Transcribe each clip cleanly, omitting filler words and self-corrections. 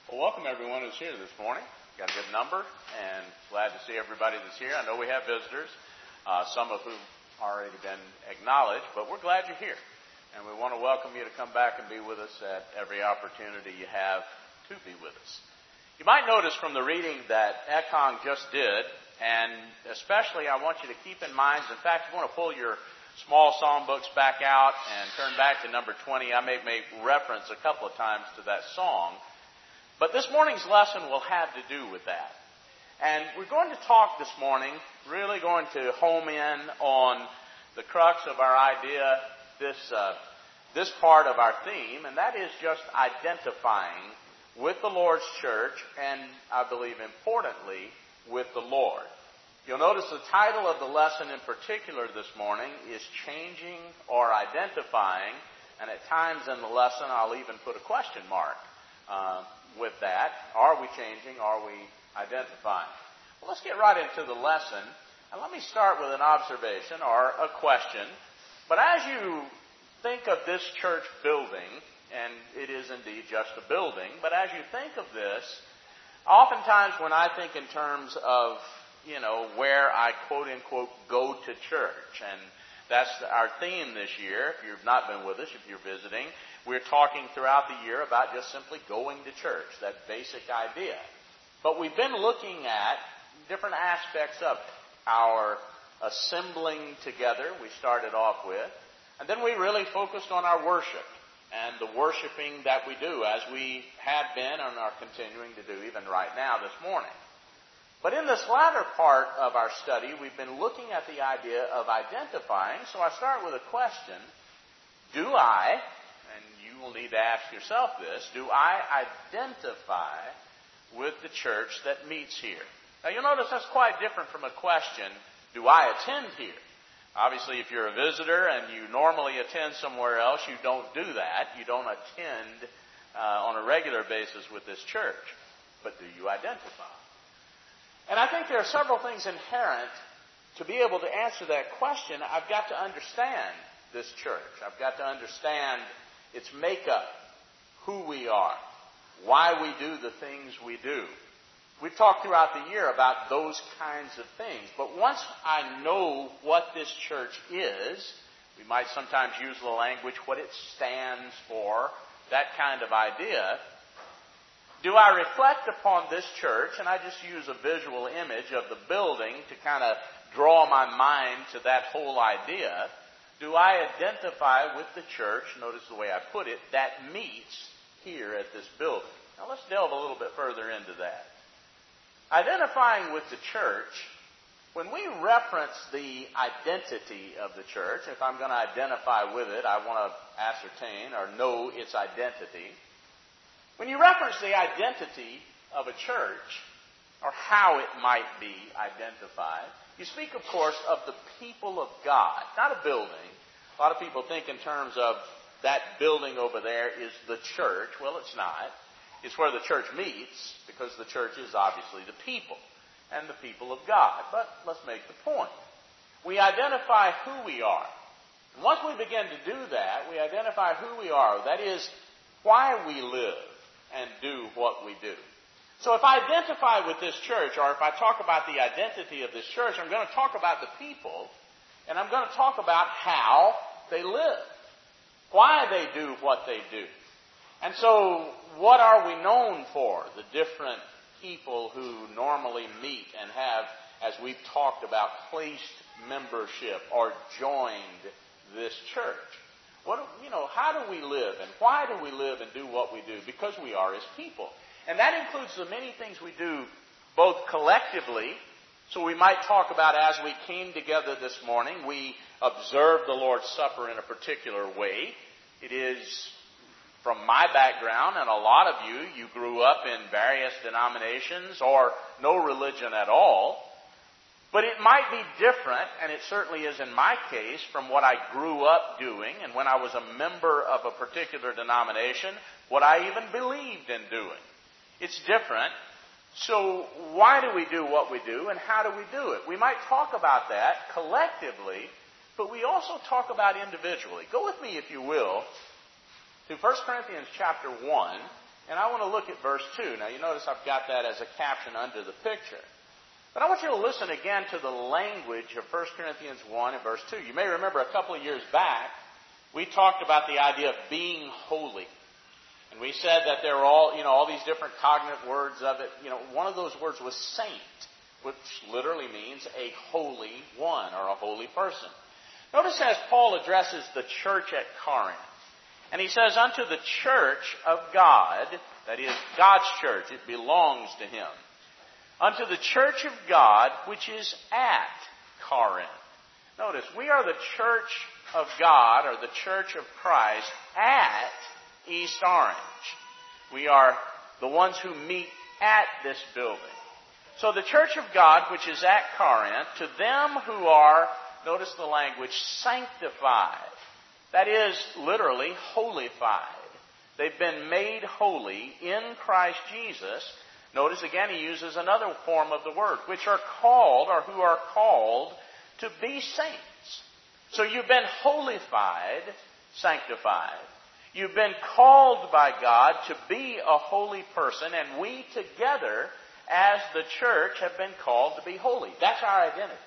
Well, welcome everyone who's here this morning. Got a good number, and glad to see everybody that's here. I know we have visitors, some of whom already been acknowledged, but we're glad you're here. And we want to welcome you to come back and be with us at every opportunity you have to be with us. You might notice from the reading that Ekong just did, and especially I want you to keep in mind, in fact, you want to pull your small psalm books back out and turn back to number 20. I may make reference a couple of times to that song. But this morning's lesson will have to do with that. And we're going to talk this morning, really going to home in on the crux of our idea, this part of our theme, and that is just identifying with the Lord's church and, I believe importantly, with the Lord. You'll notice the title of the lesson in particular this morning is Changing or Identifying, and at times in the lesson I'll even put a question mark with that. Are we changing? Are we identifying? Well, let's get right into the lesson. And let me start with an observation or a question. But as you think of this church building, and it is indeed just a building, but as you think of this, oftentimes when I think in terms of, where I quote-unquote go to church, and that's our theme this year. If you've not been with us, if you're visiting, we're talking throughout the year about just simply going to church, that basic idea. But we've been looking at different aspects of it. Our assembling together, we started off with, and then we really focused on our worship and the worshiping that we do, as we have been and are continuing to do even right now this morning. But in this latter part of our study, we've been looking at the idea of identifying. So I start with a question. Do I, and you will need to ask yourself this, do I identify with the church that meets here? Now you'll notice that's quite different from a question, do I attend here? Obviously, if you're a visitor and you normally attend somewhere else, you don't do that. You don't attend on a regular basis with this church. But do you identify? And I think there are several things inherent to be able to answer that question. I've got to understand this church. I've got to understand its makeup, who we are, why we do the things we do. We've talked throughout the year about those kinds of things. But once I know what this church is, we might sometimes use the language, what it stands for, that kind of idea. Do I reflect upon this church, and I just use a visual image of the building to kind of draw my mind to that whole idea? Do I identify with the church, notice the way I put it, that meets here at this building? Now let's delve a little bit further into that. Identifying with the church, when we reference the identity of the church, if I'm going to identify with it, I want to ascertain or know its identity. When you reference the identity of a church, or how it might be identified, you speak, of course, of the people of God, not a building. A lot of people think in terms of that building over there is the church. Well, it's not. It's where the church meets, because the church is obviously the people, and the people of God. But let's make the point. We identify who we are. And once we begin to do that, we identify who we are. That is, why we live and do what we do. So if I identify with this church, or if I talk about the identity of this church, I'm going to talk about the people, and I'm going to talk about how they live, why they do what they do. And so what are we known for? The different people who normally meet and have, as we've talked about, placed membership or joined this church. How do we live, and why do we live and do what we do? Because we are His people. And that includes the many things we do both collectively. So we might talk about, as we came together this morning, we observed the Lord's Supper in a particular way. It is, from my background, and a lot of you grew up in various denominations or no religion at all. But it might be different, and it certainly is in my case, from what I grew up doing, and when I was a member of a particular denomination, what I even believed in doing. It's different. So why do we do what we do, and how do we do it? We might talk about that collectively, but we also talk about individually. Go with me, if you will, to 1 Corinthians chapter 1, And I want to look at verse 2. Now, you notice I've got that as a caption under the picture. But I want you to listen again to the language of 1 Corinthians 1 and verse 2. You may remember a couple of years back, we talked about the idea of being holy. And we said that there were all these different cognate words of it. One of those words was saint, which literally means a holy one or a holy person. Notice as Paul addresses the church at Corinth, and he says, unto the church of God, that is God's church, it belongs to Him. Unto the church of God, which is at Corinth. Notice, we are the church of God, or the church of Christ, at East Orange. We are the ones who meet at this building. So the church of God, which is at Corinth, to them who are, notice the language, sanctified. That is, literally, holified. They've been made holy in Christ Jesus. Notice again, he uses another form of the word, which are called, or who are called, to be saints. So you've been holified, sanctified. You've been called by God to be a holy person, and we together, as the church, have been called to be holy. That's our identity.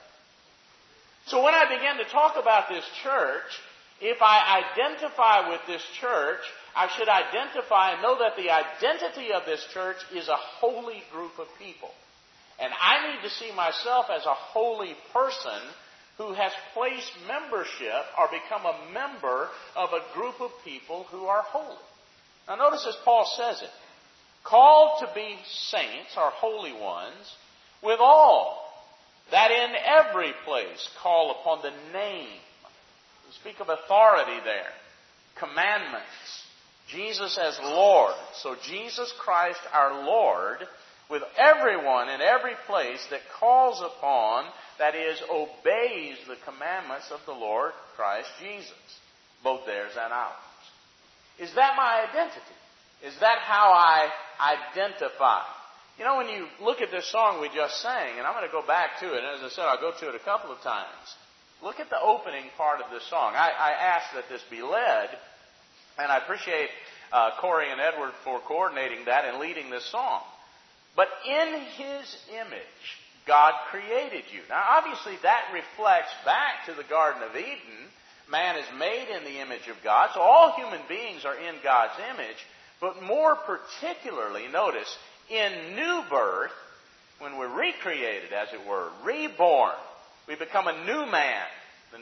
So when I begin to talk about this church, if I identify with this church, I should identify and know that the identity of this church is a holy group of people. And I need to see myself as a holy person who has placed membership or become a member of a group of people who are holy. Now notice as Paul says it, called to be saints or holy ones with all that in every place call upon the name. We speak of authority there. Commandments. Jesus as Lord. So Jesus Christ our Lord with everyone in every place that calls upon, that is, obeys the commandments of the Lord Christ Jesus. Both theirs and ours. Is that my identity? Is that how I identify? When you look at this song we just sang, and I'm going to go back to it, and as I said, I'll go to it a couple of times. Look at the opening part of this song. I ask that this be led, and I appreciate Corey and Edward for coordinating that and leading this song. But in His image, God created you. Now, obviously, that reflects back to the Garden of Eden. Man is made in the image of God, so all human beings are in God's image. But more particularly, notice, in new birth, when we're recreated, as it were, reborn, we become a new man. The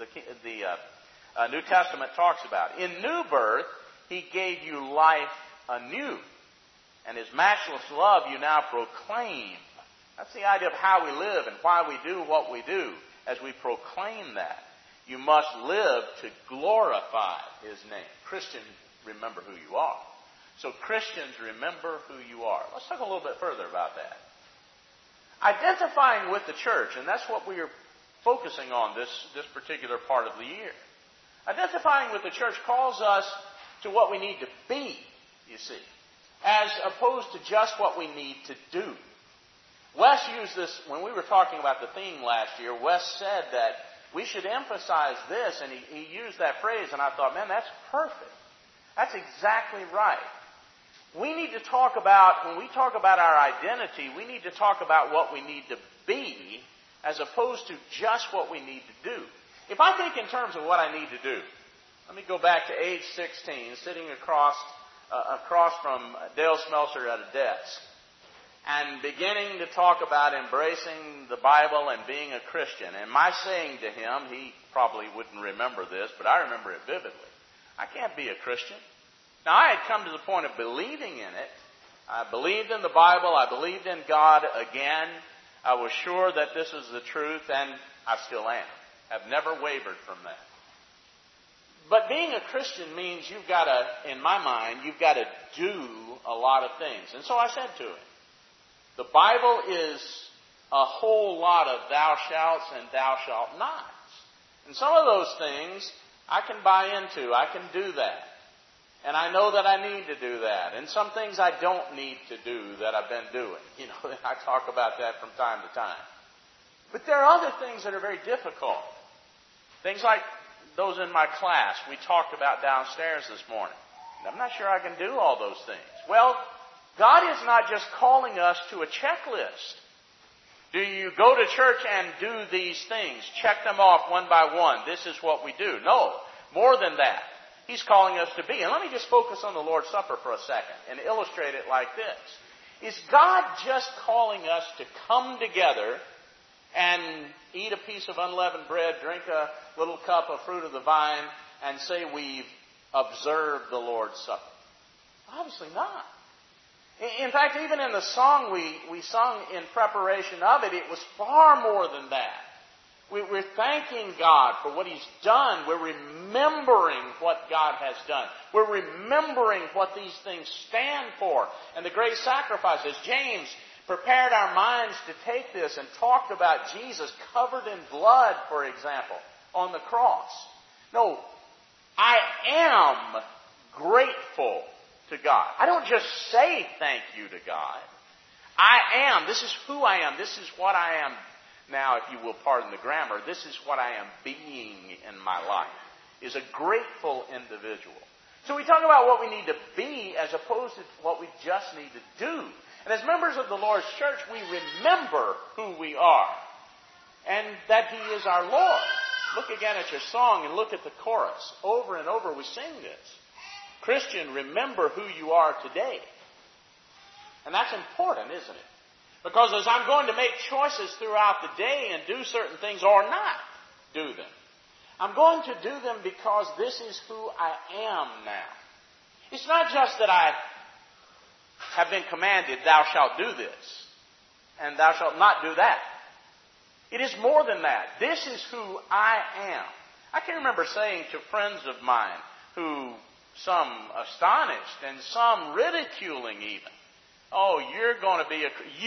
New Testament talks about. In new birth, He gave you life anew. And His matchless love you now proclaim. That's the idea of how we live and why we do what we do. As we proclaim that, you must live to glorify His name. Christians, remember who you are. So Christians, remember who you are. Let's talk a little bit further about that. Identifying with the church, and that's what we are focusing on this particular part of the year. Identifying with the church calls us to what we need to be, you see, as opposed to just what we need to do. Wes used this, when we were talking about the theme last year, Wes said that we should emphasize this, and he used that phrase, and I thought, man, that's perfect. That's exactly right. We need to talk about, when we talk about our identity, we need to talk about what we need to be as opposed to just what we need to do. If I think in terms of what I need to do, let me go back to age 16, sitting across from Dale Smelser at a desk, and beginning to talk about embracing the Bible and being a Christian. And my saying to him, he probably wouldn't remember this, but I remember it vividly. I can't be a Christian. Now, I had come to the point of believing in it. I believed in the Bible. I believed in God again. I was sure that this is the truth, and I still am. I've never wavered from that. But being a Christian means you've got to, in my mind, you've got to do a lot of things. And so I said to him, the Bible is a whole lot of thou shalt and thou shalt nots. And some of those things I can buy into. I can do that. And I know that I need to do that. And some things I don't need to do that I've been doing. I talk about that from time to time. But there are other things that are very difficult. Things like those in my class we talked about downstairs this morning. I'm not sure I can do all those things. Well, God is not just calling us to a checklist. Do you go to church and do these things? Check them off one by one. This is what we do. No, more than that. He's calling us to be. And let me just focus on the Lord's Supper for a second and illustrate it like this. Is God just calling us to come together and eat a piece of unleavened bread, drink a little cup of fruit of the vine, and say we've observed the Lord's Supper? Obviously not. In fact, even in the song we sung in preparation of it, it was far more than that. We're thanking God for what He's done. We're remembering what God has done. We're remembering what these things stand for and the great sacrifices. James prepared our minds to take this and talked about Jesus covered in blood, for example, on the cross. No, I am grateful to God. I don't just say thank you to God. I am. This is who I am. This is what I am. Now, if you will pardon the grammar, this is what I am being in my life, is a grateful individual. So we talk about what we need to be as opposed to what we just need to do. And as members of the Lord's church, we remember who we are and that He is our Lord. Look again at your song and look at the chorus. Over and over we sing this. Christian, remember who you are today. And that's important, isn't it? Because as I'm going to make choices throughout the day and do certain things or not do them, I'm going to do them because this is who I am now. It's not just that I have been commanded, thou shalt do this, and thou shalt not do that. It is more than that. This is who I am. I can remember saying to friends of mine who, some astonished and some ridiculing even, oh, you are going to be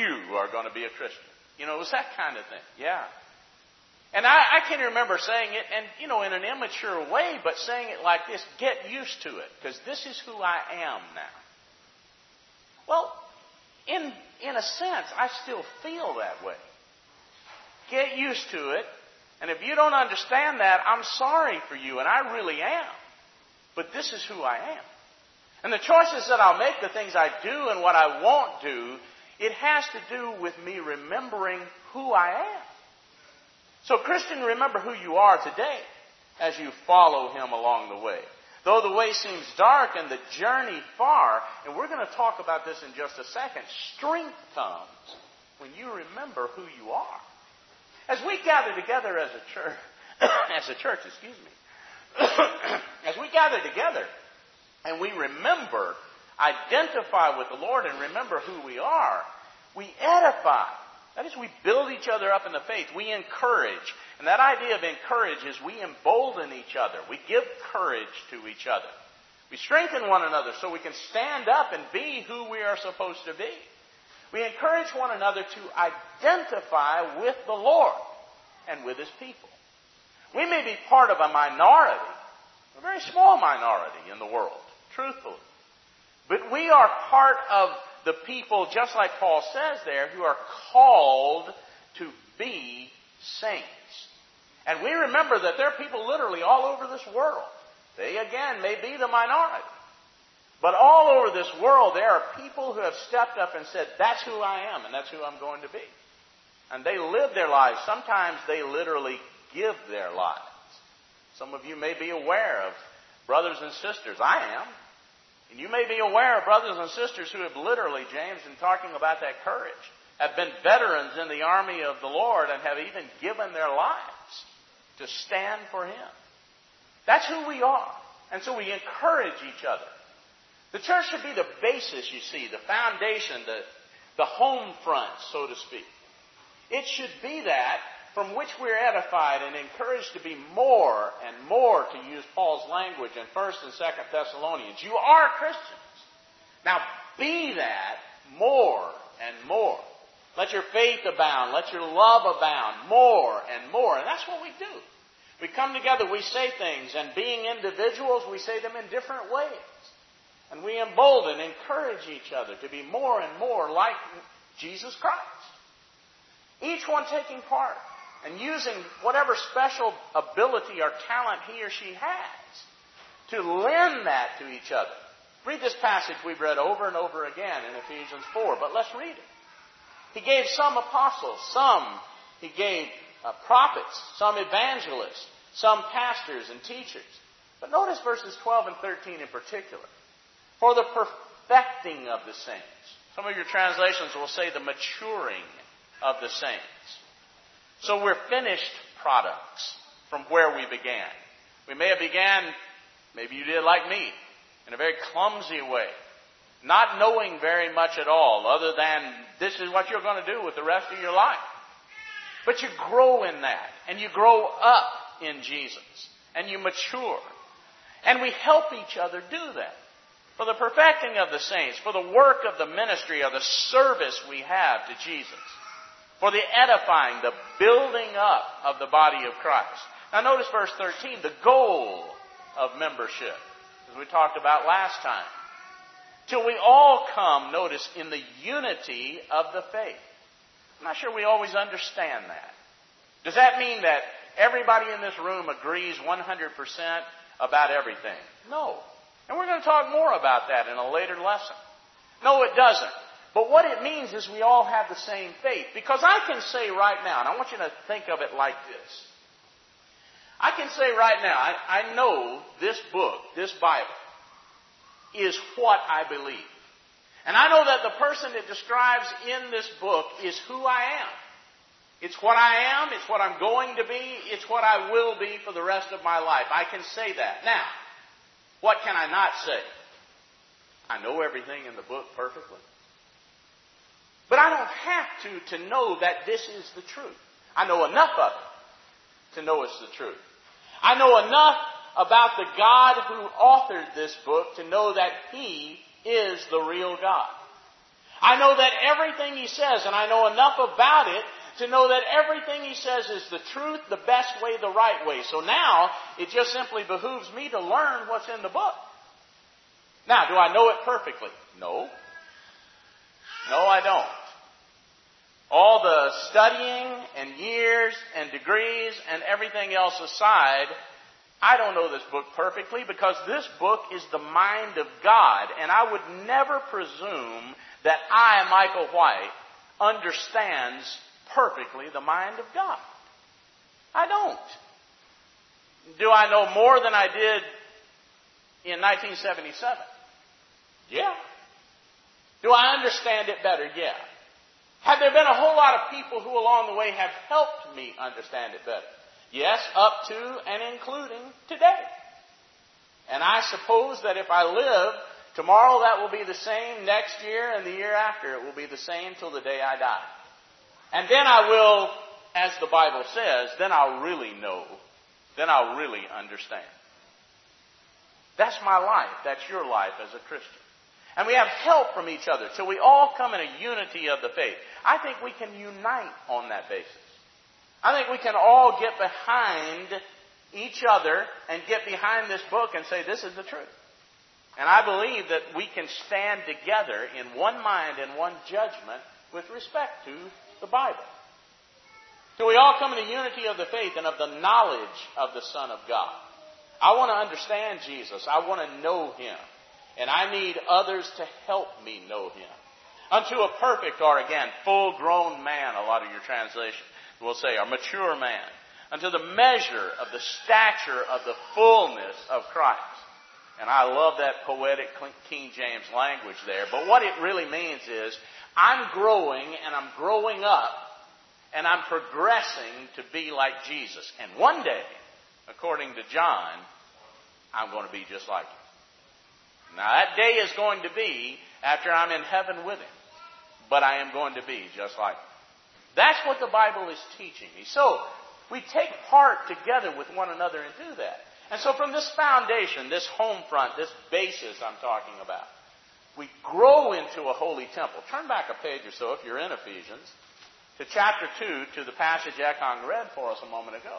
a Christian. You know, it was that kind of thing. Yeah. And I can remember saying it, and, you know, in an immature way, but saying it like this, get used to it, because this is who I am now. Well, in a sense, I still feel that way. Get used to it, and if you don't understand that, I'm sorry for you, and I really am. But this is who I am. And the choices that I'll make, the things I do and what I won't do, it has to do with me remembering who I am. So, Christian, remember who you are today as you follow Him along the way. Though the way seems dark and the journey far, and we're going to talk about this in just a second, strength comes when you remember who you are. As we gather together as a church, as we gather together and we remember, identify with the Lord and remember who we are, we edify. That is, we build each other up in the faith. We encourage. And that idea of encourage is we embolden each other. We give courage to each other. We strengthen one another so we can stand up and be who we are supposed to be. We encourage one another to identify with the Lord and with His people. We may be part of a minority, a very small minority in the world, truthfully. But we are part of the people, just like Paul says there, who are called to be saints. And we remember that there are people literally all over this world. They, again, may be the minority. But all over this world, there are people who have stepped up and said, that's who I am, and that's who I'm going to be. And they live their lives. Sometimes they literally give their lives. Some of you may be aware of brothers and sisters. I am. And you may be aware of brothers and sisters who have literally, James, in talking about that courage, have been veterans in the army of the Lord and have even given their lives to stand for Him. That's who we are. And so we encourage each other. The church should be the basis, you see, the foundation, the home front, so to speak. It should be that from which we're edified and encouraged to be more and more, to use Paul's language in 1 and 2 Thessalonians. You are Christians. Now be that more and more. Let your faith abound. Let your love abound more and more. And that's what we do. We come together, we say things, and being individuals, we say them in different ways. And we embolden, encourage each other to be more and more like Jesus Christ. Each one taking part and using whatever special ability or talent he or she has to lend that to each other Read this passage we've read over and over again in Ephesians 4, but let's read it. He gave some apostles, some he gave prophets, some evangelists, some pastors and teachers. But notice verses 12 and 13 in particular. For the perfecting of the saints. Some of your translations will say the maturing of the saints. So we're finished products from where we began. We may have began, maybe you did like me, in a very clumsy way. Not knowing very much at all, other than this is what you're going to do with the rest of your life. But you grow in that, and you grow up in Jesus, and you mature. And we help each other do that. For the perfecting of the saints, for the work of the ministry, or the service we have to Jesus. For the edifying, the building up of the body of Christ. Now notice verse 13, the goal of membership, as we talked about last time. Till we all come, notice, in the unity of the faith. I'm not sure we always understand that. Does that mean that everybody in this room agrees 100% about everything? No. And we're going to talk more about that in a later lesson. No, it doesn't. But what it means is we all have the same faith. Because I can say right now, and I want you to think of it like this. I can say right now, I know this book, this Bible, is what I believe. And I know that the person it describes in this book is who I am. It's what I am, it's what I'm going to be, it's what I will be for the rest of my life. I can say that. Now, what can I not say? I know everything in the book perfectly. But I don't have to know that this is the truth. I know enough of it to know it's the truth. I know enough about the God who authored this book to know that He is the real God. I know that everything He says, and I know enough about it to know that everything He says is the truth, the best way, the right way. So now, it just simply behooves me to learn what's in the book. Now, do I know it perfectly? No. No, I don't. All the studying and years and degrees and everything else aside, I don't know this book perfectly because this book is the mind of God. And I would never presume that I, Michael White, understands perfectly the mind of God. I don't. Do I know more than I did in 1977? Yeah. Do I understand it better? Yeah. Have there been a whole lot of people who along the way have helped me understand it better? Yes, up to and including today. And I suppose that if I live, tomorrow that will be the same, next year and the year after it will be the same till the day I die. And then I will, as the Bible says, then I'll really know. Then I'll really understand. That's my life. That's your life as a Christian. And we have help from each other till we all come in a unity of the faith. I think we can unite on that basis. I think we can all get behind each other and get behind this book and say this is the truth. And I believe that we can stand together in one mind and one judgment with respect to the Bible. Till we all come in the unity of the faith and of the knowledge of the Son of God. I want to understand Jesus. I want to know Him. And I need others to help me know Him. Unto a perfect, or again, full-grown man, a lot of your translations will say, or mature man. Unto the measure of the stature of the fullness of Christ. And I love that poetic King James language there. But what it really means is, I'm growing and I'm growing up and I'm progressing to be like Jesus. And one day, according to John, I'm going to be just like Him. Now that day is going to be after I'm in heaven with Him. But I am going to be just like Him. That's what the Bible is teaching me. So, we take part together with one another and do that. And so from this foundation, this home front, this basis I'm talking about, we grow into a holy temple. Turn back a page or so if you're in Ephesians to chapter 2, to the passage Ekon read for us a moment ago.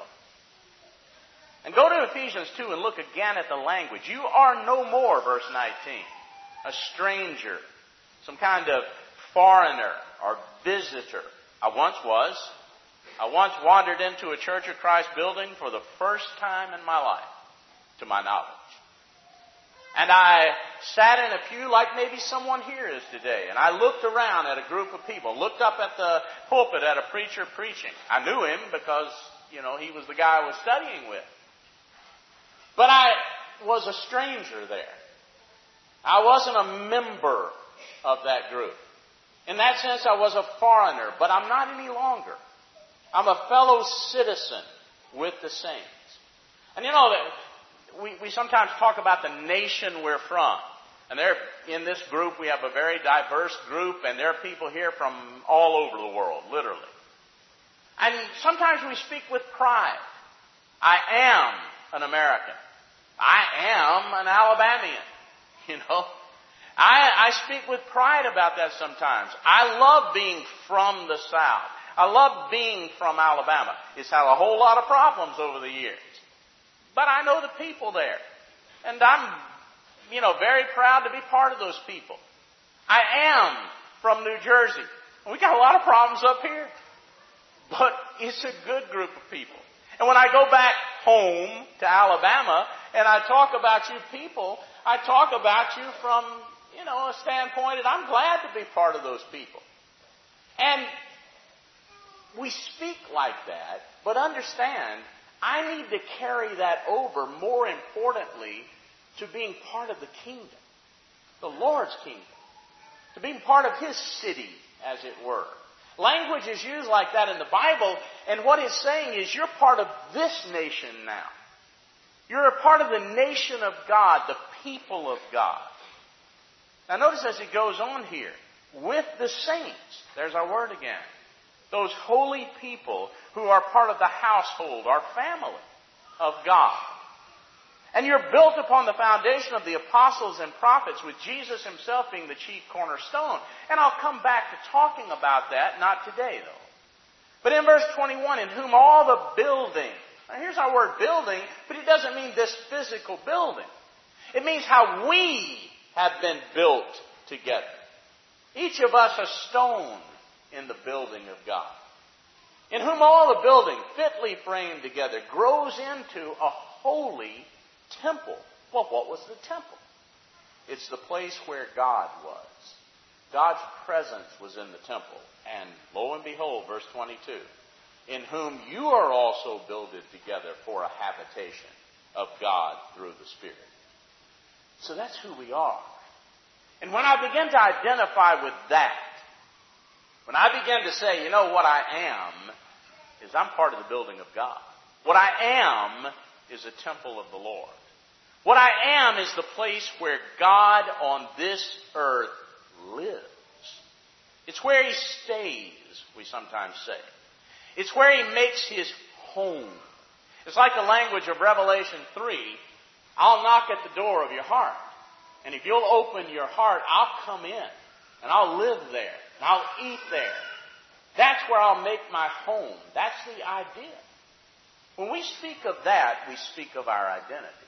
And go to Ephesians 2 and look again at the language. You are no more, verse 19, a stranger, some kind of foreigner or visitor. I once was. I once wandered into a Church of Christ building for the first time in my life, to my knowledge. And I sat in a pew like maybe someone here is today, and I looked around at a group of people, looked up at the pulpit at a preacher preaching. I knew him because, he was the guy I was studying with. But I was a stranger there. I wasn't a member of that group. In that sense, I was a foreigner, but I'm not any longer. I'm a fellow citizen with the saints. And we sometimes talk about the nation we're from. And in this group, we have a very diverse group, and there are people here from all over the world, literally. And sometimes we speak with pride. I am an American. I am an Alabamian, I speak with pride about that sometimes. I love being from the South. I love being from Alabama. It's had a whole lot of problems over the years. But I know the people there. And I'm, very proud to be part of those people. I am from New Jersey. And we got a lot of problems up here. But it's a good group of people. And when I go back home to Alabama and I talk about you people, I talk about you from, a standpoint that I'm glad to be part of those people. And we speak like that, but understand, I need to carry that over, more importantly, to being part of the kingdom, the Lord's kingdom, to being part of His city, as it were. Language is used like that in the Bible, and what it's saying is you're part of this nation now. You're a part of the nation of God, the people of God. Now notice as it goes on here, with the saints, there's our word again. Those holy people who are part of the household, our family of God. And you're built upon the foundation of the apostles and prophets, with Jesus Himself being the chief cornerstone. And I'll come back to talking about that, not today though. But in verse 21, in whom all the building. Now here's our word building, but it doesn't mean this physical building. It means how we have been built together. Each of us a stone in the building of God. In whom all the building, fitly framed together, grows into a holy temple. Well, what was the temple? It's the place where God was. God's presence was in the temple. And lo and behold, verse 22, in whom you are also builded together for a habitation of God through the Spirit. So that's who we are. And when I begin to identify with that, when I begin to say, what I am is I'm part of the building of God. What I am is a temple of the Lord. What I am is the place where God on this earth lives. It's where He stays, we sometimes say. It's where He makes His home. It's like the language of Revelation 3. I'll knock at the door of your heart. And if you'll open your heart, I'll come in. And I'll live there. And I'll eat there. That's where I'll make my home. That's the idea. When we speak of that, we speak of our identity.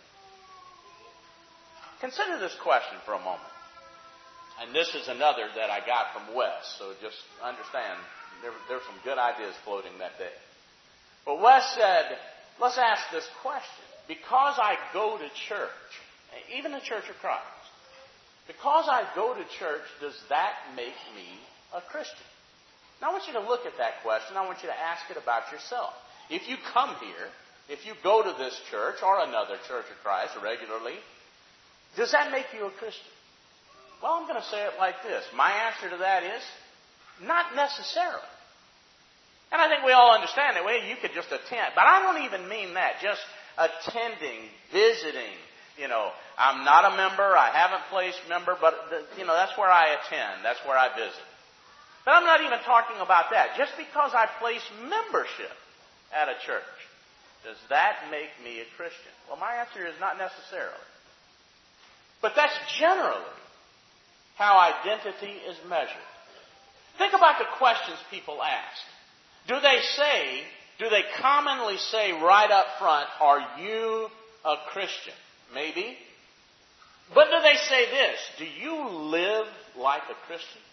Consider this question for a moment. And this is another that I got from Wes. So just understand, there's some good ideas floating that day. But Wes said, let's ask this question. Because I go to church, even the Church of Christ, because I go to church, does that make me a Christian? Now I want you to look at that question. I want you to ask it about yourself. If you come here, if you go to this church or another Church of Christ regularly, does that make you a Christian? Well, I'm going to say it like this. My answer to that is, not necessarily. And I think we all understand that. Well, you could just attend. But I don't even mean that. Just attending, visiting. I'm not a member. I haven't placed member. But, that's where I attend. That's where I visit. But I'm not even talking about that. Just because I place membership at a church, does that make me a Christian? Well, my answer is not necessarily. But that's generally how identity is measured. Think about the questions people ask. Do they commonly say right up front, are you a Christian? Maybe. But do they say this? Do you live like a Christian?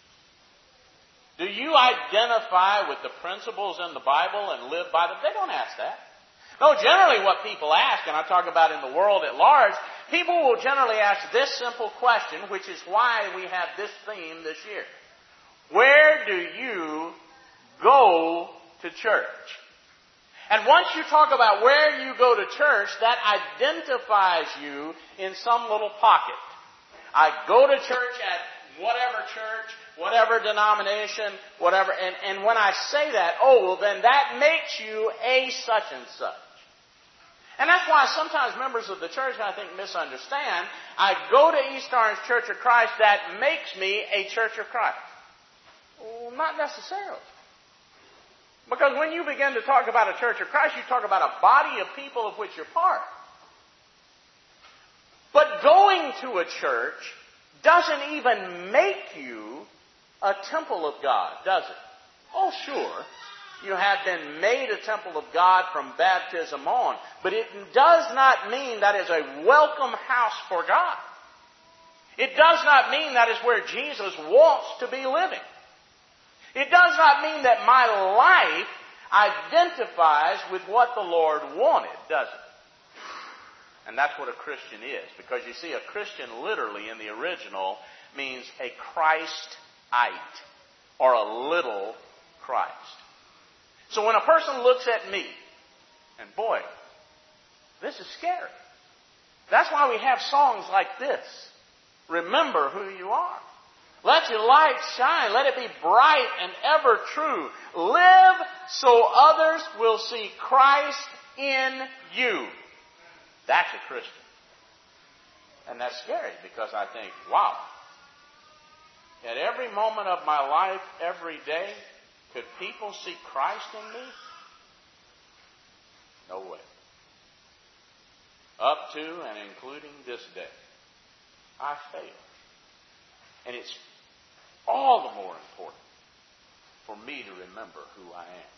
Do you identify with the principles in the Bible and live by them? They don't ask that. No, generally what people ask, and I talk about in the world at large, People will generally ask this simple question, which is why we have this theme this year. Where do you go to church? And once you talk about where you go to church, that identifies you in some little pocket. I go to church at whatever denomination, whatever. And when I say that, then that makes you a such and such. And that's why sometimes members of the church, I think, misunderstand. I go to East Orange Church of Christ, that makes me a Church of Christ. Well, not necessarily. Because when you begin to talk about a Church of Christ, you talk about a body of people of which you're part. But going to a church doesn't even make you a temple of God, does it? Oh, sure. You have been made a temple of God from baptism on. But it does not mean that is a welcome house for God. It does not mean that is where Jesus wants to be living. It does not mean that my life identifies with what the Lord wanted, does it? And that's what a Christian is. Because you see, a Christian literally in the original means a Christite, or a little Christ. So when a person looks at me, and boy, this is scary. That's why we have songs like this. Remember who you are. Let your light shine. Let it be bright and ever true. Live so others will see Christ in you. That's a Christian. And that's scary because I think, wow. At every moment of my life, every day, could people see Christ in me? No way. Up to and including this day, I fail. And it's all the more important for me to remember who I am.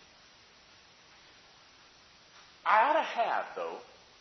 I ought to have, though,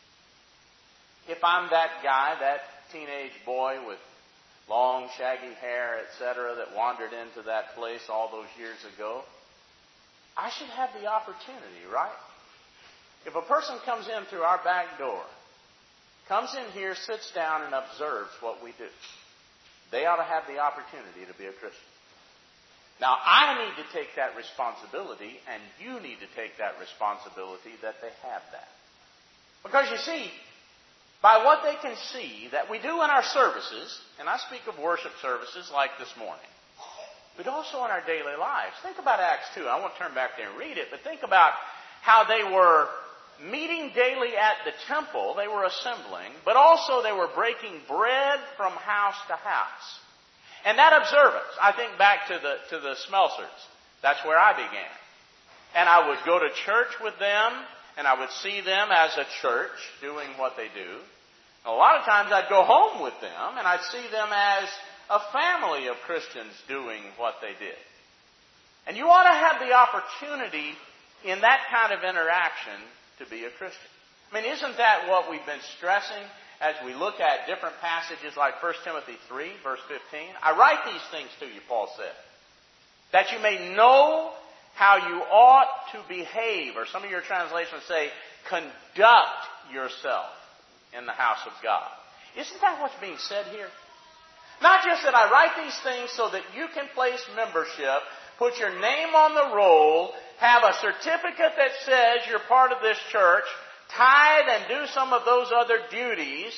if I'm that guy, that teenage boy with long, shaggy hair, etc., that wandered into that place all those years ago, I should have the opportunity, right? If a person comes in through our back door, comes in here, sits down, and observes what we do, they ought to have the opportunity to be a Christian. Now, I need to take that responsibility, and you need to take that responsibility that they have that. Because you see, by what they can see that we do in our services, and I speak of worship services like this morning, but also in our daily lives. Think about Acts 2. I won't turn back there and read it, but think about how they were meeting daily at the temple. They were assembling, but also they were breaking bread from house to house. And that observance, I think back to the Smelsers. That's where I began. And I would go to church with them, and I would see them as a church doing what they do. A lot of times I'd go home with them, and I'd see them as a family of Christians doing what they did. And you ought to have the opportunity in that kind of interaction to be a Christian. I mean, isn't that what we've been stressing as we look at different passages like 1 Timothy 3, verse 15? I write these things to you, Paul said, that you may know how you ought to behave, or some of your translations say, conduct yourself in the house of God. Isn't that what's being said here? Not just that I write these things so that you can place membership, put your name on the roll, have a certificate that says you're part of this church, tithe and do some of those other duties.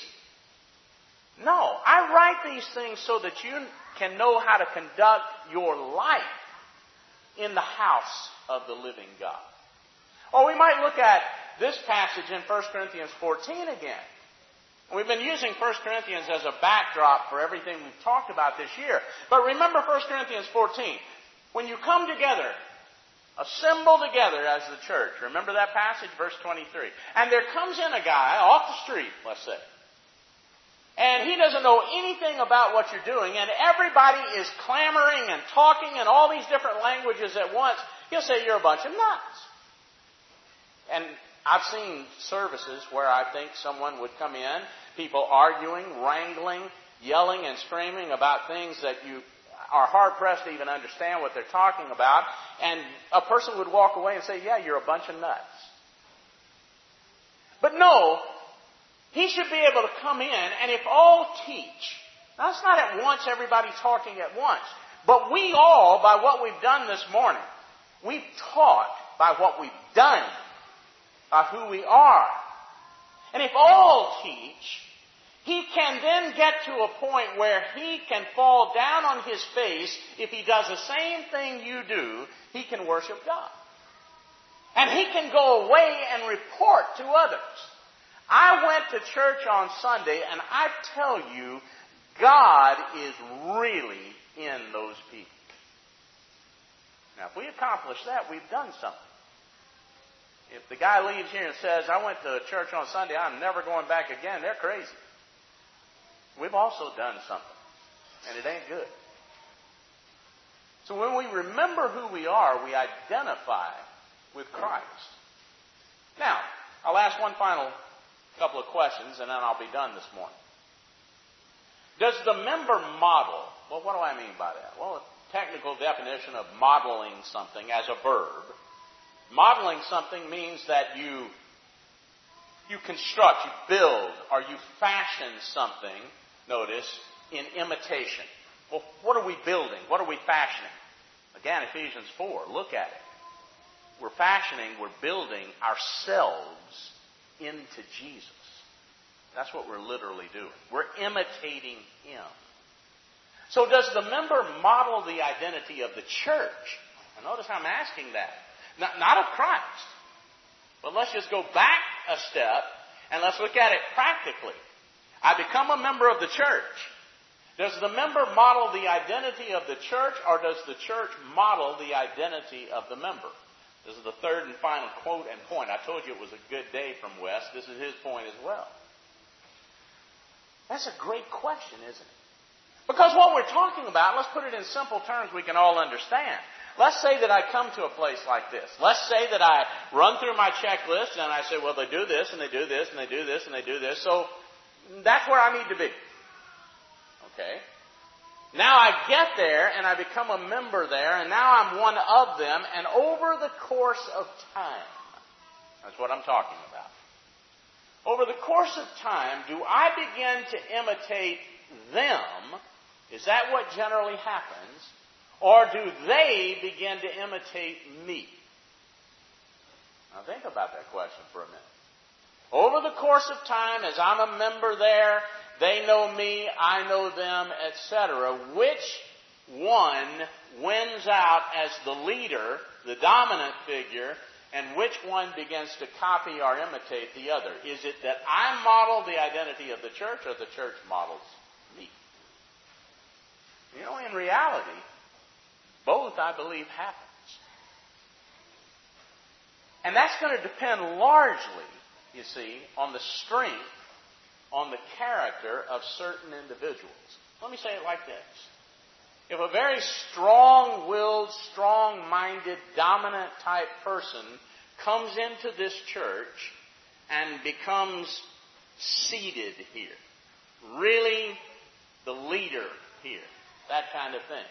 No, I write these things so that you can know how to conduct your life in the house of the living God. Or we might look at this passage in 1 Corinthians 14 again. We've been using 1 Corinthians as a backdrop for everything we've talked about this year. But remember 1 Corinthians 14. When you come together, assemble together as the church. Remember that passage, verse 23. And there comes in a guy off the street, let's say. And he doesn't know anything about what you're doing. And everybody is clamoring and talking in all these different languages at once. He'll say, you're a bunch of nuts. And I've seen services where I think someone would come in, people arguing, wrangling, yelling and screaming about things that you are hard-pressed to even understand what they're talking about, and a person would walk away and say, yeah, you're a bunch of nuts. But no, He should be able to come in, and if all teach, now it's not at once everybody talking at once, but we all, by what we've done this morning, we've taught by what we've done, by who we are. And if all teach, he can then get to a point where he can fall down on his face. If he does the same thing you do, he can worship God. And he can go away and report to others. I went to church on Sunday, and I tell you, God is really in those people. Now, if we accomplish that, we've done something. If the guy leaves here and says, I went to church on Sunday, I'm never going back again, they're crazy. We've also done something, and it ain't good. So when we remember who we are, we identify with Christ. Now, I'll ask one final couple of questions, and then I'll be done this morning. Does the member model? Well, what do I mean by that? Well, a technical definition of modeling something as a verb. Modeling something means that you construct, you build, or you fashion something, notice, in imitation. Well, what are we building? What are we fashioning? Again, Ephesians 4, look at it. We're fashioning, we're building ourselves into Jesus. That's what we're literally doing. We're imitating Him. So does the member model the identity of the church? Now notice I'm asking that. Not of Christ. But let's just go back a step and let's look at it practically. I become a member of the church. Does the member model the identity of the church, or does the church model the identity of the member? This is the third and final quote and point. I told you it was a good day from Wes. This is his point as well. That's a great question, isn't it? Because what we're talking about, let's put it in simple terms we can all understand. Let's say that I come to a place like this. Let's say that I run through my checklist and I say, well, they do this, and they do this, and they do this, and they do this. So that's where I need to be. Okay? Now I get there and I become a member there, and now I'm one of them, and over the course of time, that's what I'm talking about. Over the course of time, do I begin to imitate them? Is that what generally happens? Or do they begin to imitate me? Now think about that question for a minute. Over the course of time, as I'm a member there, they know me, I know them, etc. Which one wins out as the leader, the dominant figure, and which one begins to copy or imitate the other? Is it that I model the identity of the church, or the church models me? You know, in reality, both, I believe, happens. And that's going to depend largely, you see, on the strength, on the character of certain individuals. Let me say it like this. If a very strong-willed, strong-minded, dominant type person comes into this church and becomes seated here, really the leader here, that kind of thing,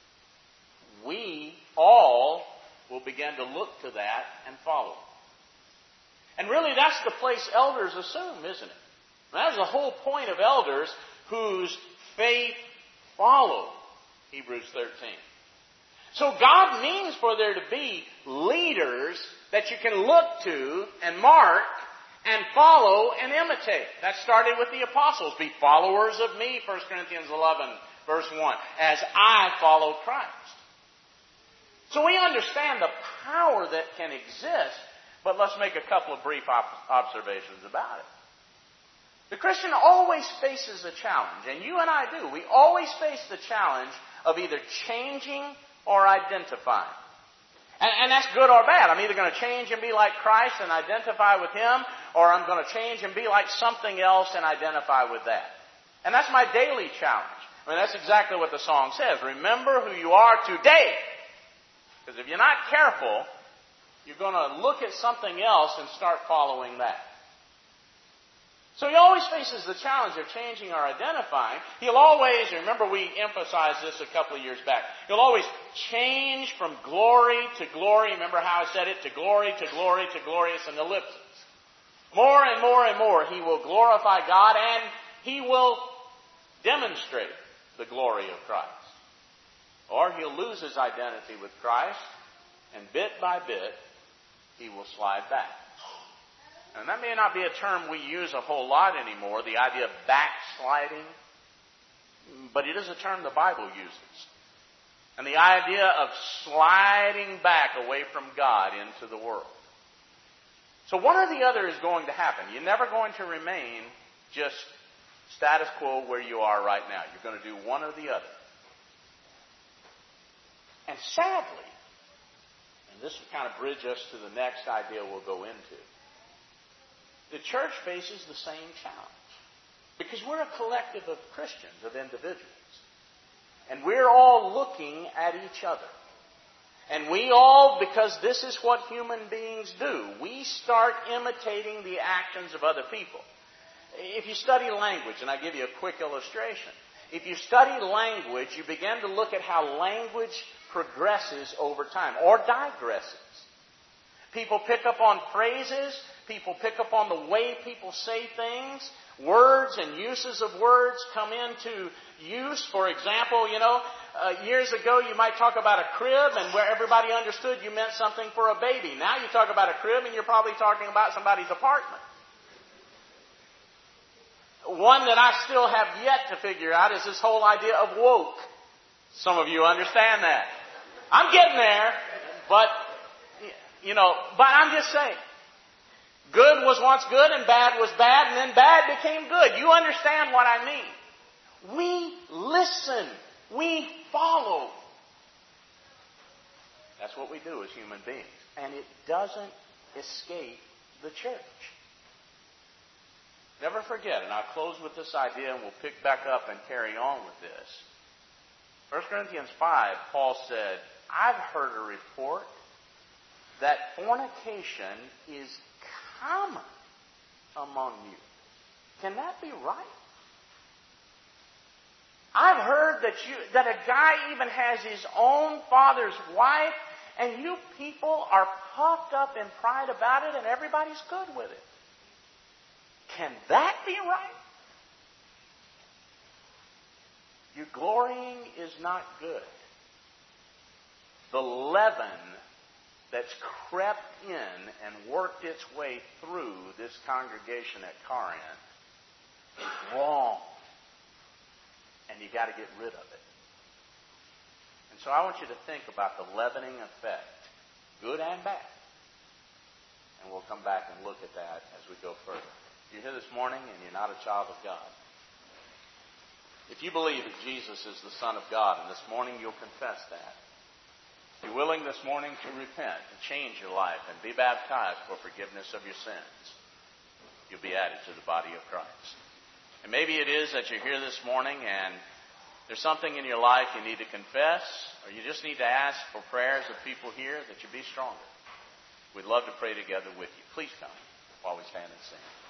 we all will begin to look to that and follow. And really that's the place elders assume, isn't it? That's the whole point of elders, whose faith follow. Hebrews 13. So God means for there to be leaders that you can look to and mark and follow and imitate. That started with the apostles. Be followers of me, 1 Corinthians 11, verse 1, as I follow Christ. So we understand the power that can exist, but let's make a couple of brief observations about it. The Christian always faces a challenge, and you and I do. We always face the challenge of either changing or identifying. And that's good or bad. I'm either going to change and be like Christ and identify with Him, or I'm going to change and be like something else and identify with that. And that's my daily challenge. I mean, that's exactly what the song says. Remember who you are today. Because if you're not careful, you're going to look at something else and start following that. So he always faces the challenge of changing or identifying. He'll always, remember we emphasized this a couple of years back, he'll always change from glory to glory. Remember how I said it? To glory, to glory, to glory. It's an ellipsis. More and more and more, he will glorify God, and he will demonstrate the glory of Christ. Or he'll lose his identity with Christ, and bit by bit, he will slide back. And that may not be a term we use a whole lot anymore, the idea of backsliding, but it is a term the Bible uses. And the idea of sliding back away from God into the world. So one or the other is going to happen. You're never going to remain just status quo where you are right now. You're going to do one or the other. And sadly, and this will kind of bridge us to the next idea we'll go into, the church faces the same challenge. Because we're a collective of Christians, of individuals. And we're all looking at each other. And we all, because this is what human beings do, we start imitating the actions of other people. If you study language, and I'll give you a quick illustration. If you study language, you begin to look at how language progresses over time, or digresses. People pick up on phrases. People pick up on the way people say things. Words and uses of words come into use. For example, years ago you might talk about a crib, and where everybody understood you meant something for a baby. Now you talk about a crib and you're probably talking about somebody's apartment. One that I still have yet to figure out is this whole idea of woke. Some of you understand that. I'm getting there, but I'm just saying. Good was once good and bad was bad, and then bad became good. You understand what I mean. We listen. We follow. That's what we do as human beings. And it doesn't escape the church. Never forget, and I'll close with this idea and we'll pick back up and carry on with this. 1 Corinthians 5, Paul said, I've heard a report that fornication is common among you. Can that be right? I've heard that a guy even has his own father's wife, and you people are puffed up in pride about it, and everybody's good with it. Can that be right? Your glorying is not good. The leaven that's crept in and worked its way through this congregation at Corinth is wrong. And you got to get rid of it. And so I want you to think about the leavening effect, good and bad. And we'll come back and look at that as we go further. If you're here this morning and you're not a child of God, if you believe that Jesus is the Son of God, and this morning you'll confess that, you're willing this morning to repent and change your life and be baptized for forgiveness of your sins, you'll be added to the body of Christ. And maybe it is that you're here this morning and there's something in your life you need to confess, or you just need to ask for prayers of people here that you be stronger. We'd love to pray together with you. Please come while we stand and sing.